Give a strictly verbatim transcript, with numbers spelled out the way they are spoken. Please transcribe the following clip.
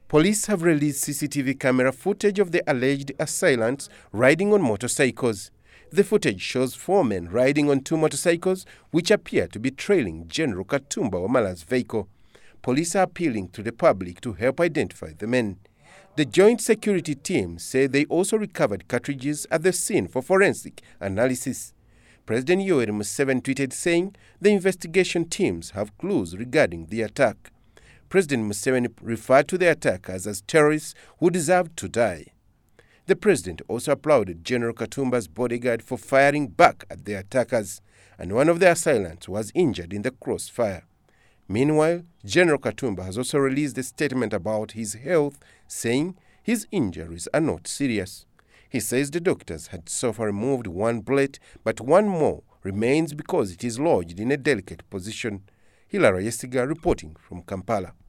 Police have released C C T V camera footage of the alleged assailants riding on motorcycles. The footage shows four men riding on two motorcycles which appear to be trailing General Katumba Wamala's vehicle. Police are appealing to the public to help identify the men. The Joint Security Team say they also recovered cartridges at the scene for forensic analysis. President Yoweri Museveni tweeted saying the investigation teams have clues regarding the attack. President Museveni referred to the attackers as terrorists who deserved to die. The president also applauded General Katumba's bodyguard for firing back at the attackers, and one of the assailants was injured in the crossfire. Meanwhile, General Katumba has also released a statement about his health, saying his injuries are not serious. He says the doctors had so far removed one bullet, but one more remains because it is lodged in a delicate position. Hilary Yesiga reporting from Kampala.